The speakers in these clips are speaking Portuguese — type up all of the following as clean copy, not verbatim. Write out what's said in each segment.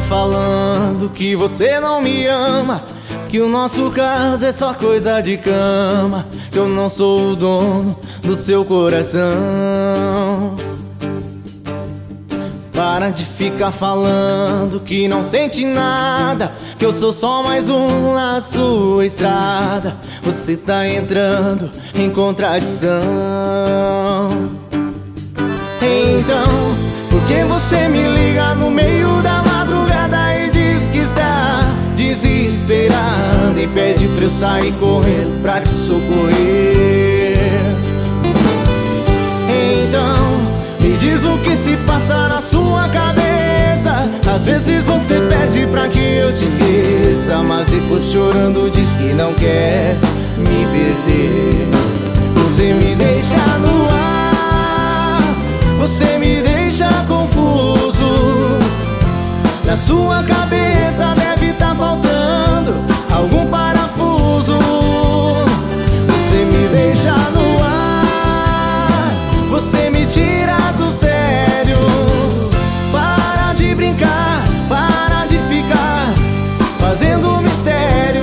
falando que você não me ama, que o nosso caso é só coisa de cama, que eu não sou o dono do seu coração. Para de ficar falando que não sente nada, que eu sou só mais um na sua estrada. Você tá entrando em contradição. Então, por que você me liga no meio da madrugada e diz que está desesperado e pede pra eu sair correndo pra te socorrer? Então, me diz o que se passa na sua cabeça. Às vezes você pede pra que eu te esqueça, mas depois chorando diz que não quer me perder. Você me deixa no ar, você me deixa confuso. Na sua cabeça deve estar faltando algum parafuso. Você me deixa no ar, você me tira do sério. Para de brincar, para de ficar fazendo mistério.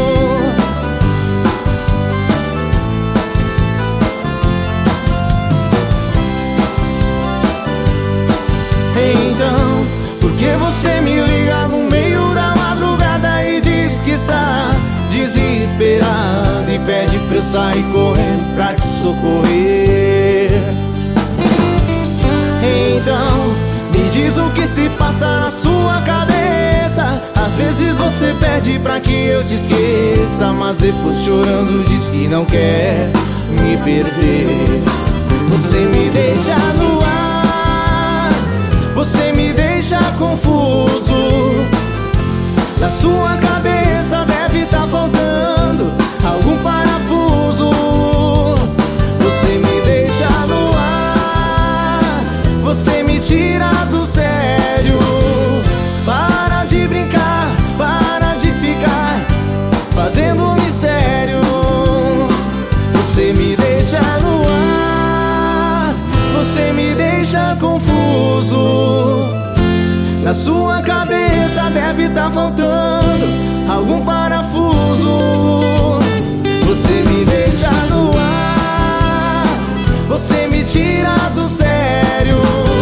Então, por que você me liga no meio da madrugada e diz que está desesperado e pede pra eu sair correndo pra te socorrer? Então, me diz o que se passa na sua cabeça. Às vezes você pede pra que eu te esqueça, mas depois chorando diz que não quer me perder. Você me deixa no ar, você me deixa confuso. Na sua cabeça deve estar faltando algum parafuso. Você me deixa no ar, você me tira do sério. Para de brincar, para de ficar fazendo mistério. Você me deixa no ar, você me deixa confuso. Na sua cabeça deve estar faltando algum parafuso. Você me deixa no ar, você me tira do sério.